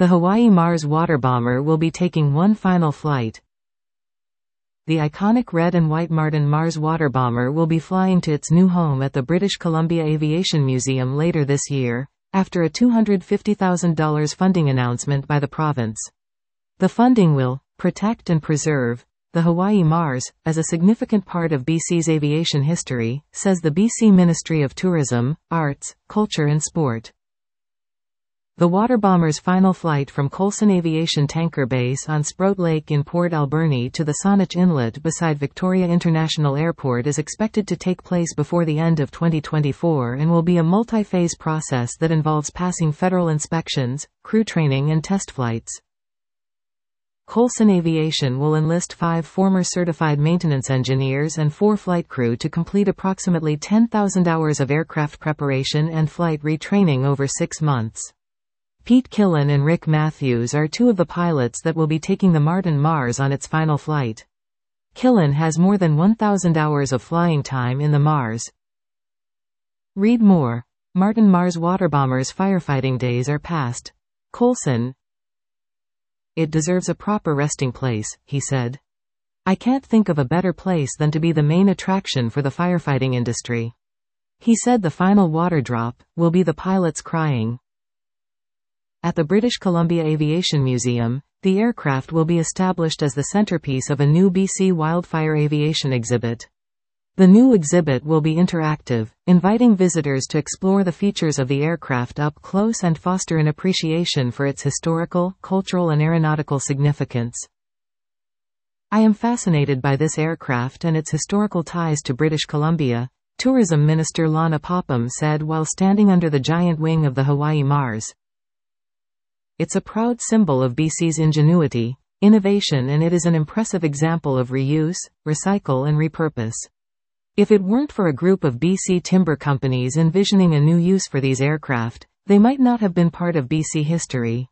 The Hawaii Mars water bomber will be taking one final flight. The iconic red and white Martin Mars water bomber will be flying to its new home at the British Columbia Aviation Museum later this year, after a $250,000 funding announcement by the province. The funding will protect and preserve the Hawaii Mars, as a significant part of BC's aviation history, says the BC Ministry of Tourism, Arts, Culture and Sport. The water bomber's final flight from Coulson Aviation Tanker Base on Sproat Lake in Port Alberni to the Saanich Inlet beside Victoria International Airport is expected to take place before the end of 2024 and will be a multi-phase process that involves passing federal inspections, crew training and test flights. Coulson Aviation will enlist 5 former certified maintenance engineers and 4 flight crew to complete approximately 10,000 hours of aircraft preparation and flight retraining over 6 months. Pete Killen and Rick Matthews are 2 of the pilots that will be taking the Martin Mars on its final flight. Killen has more than 1,000 hours of flying time in the Mars. Read more. Martin Mars water bomber's firefighting days are past. Coulson. It deserves a proper resting place, he said. I can't think of a better place than to be the main attraction for the firefighting industry. He said the final water drop will be the pilots crying. At the British Columbia Aviation Museum, the aircraft will be established as the centerpiece of a new BC wildfire aviation exhibit. The new exhibit will be interactive, inviting visitors to explore the features of the aircraft up close and foster an appreciation for its historical, cultural and aeronautical significance. I am fascinated by this aircraft and its historical ties to British Columbia, Tourism Minister Lana Popham said while standing under the giant wing of the Hawaii Mars. It's a proud symbol of BC's ingenuity, innovation, and it is an impressive example of reuse, recycle and repurpose. If it weren't for a group of BC timber companies envisioning a new use for these aircraft, they might not have been part of BC history.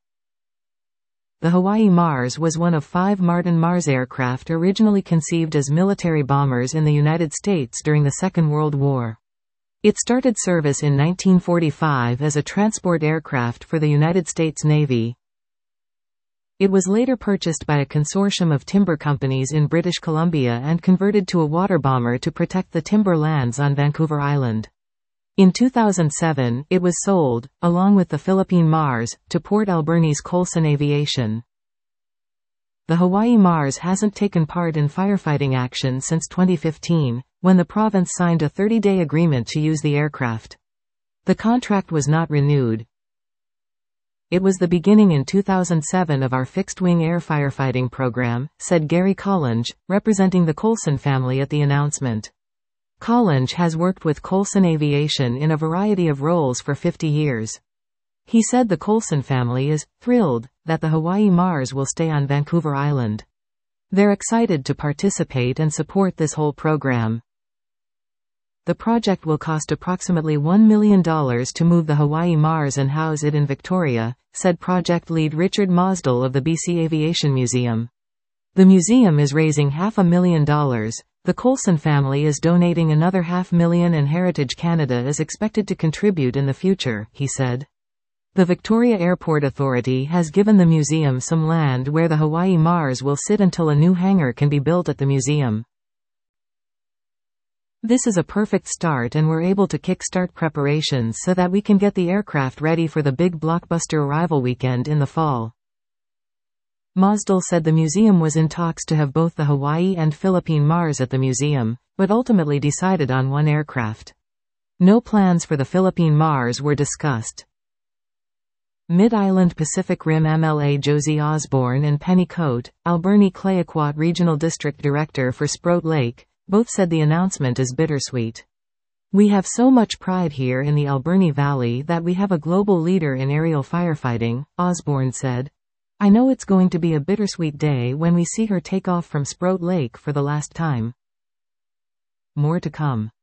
The Hawaii Mars was one of 5 Martin Mars aircraft originally conceived as military bombers in the United States during the Second World War. It started service in 1945 as a transport aircraft for the United States Navy. It was later purchased by a consortium of timber companies in British Columbia and converted to a water bomber to protect the timber lands on Vancouver Island. In 2007, it was sold, along with the Philippine Mars, to Port Alberni's Coulson Aviation. The Hawaii Mars hasn't taken part in firefighting action since 2015, when the province signed a 30-day agreement to use the aircraft. The contract was not renewed. It was the beginning in 2007 of our fixed-wing air firefighting program, said Gary Collinge, representing the Coulson family at the announcement. Collinge has worked with Coulson Aviation in a variety of roles for 50 years. He said the Coulson family is thrilled that the Hawaii Mars will stay on Vancouver Island. They're excited to participate and support this whole program. The project will cost approximately $1 million to move the Hawaii Mars and house it in Victoria, said project lead Richard Mosdell of the BC Aviation Museum. The museum is raising $500,000. The Coulson family is donating another $500,000 and Heritage Canada is expected to contribute in the future, he said. The Victoria Airport Authority has given the museum some land where the Hawaii Mars will sit until a new hangar can be built at the museum. This is a perfect start and we're able to kickstart preparations so that we can get the aircraft ready for the big blockbuster arrival weekend in the fall. Mosdell said the museum was in talks to have both the Hawaii and Philippine Mars at the museum, but ultimately decided on one aircraft. No plans for the Philippine Mars were discussed. Mid-Island Pacific Rim MLA Josie Osborne and Penny Coate, Alberni Clayoquot Regional District Director for Sproat Lake, both said the announcement is bittersweet. We have so much pride here in the Alberni Valley that we have a global leader in aerial firefighting, Osborne said. I know it's going to be a bittersweet day when we see her take off from Sproat Lake for the last time. More to come.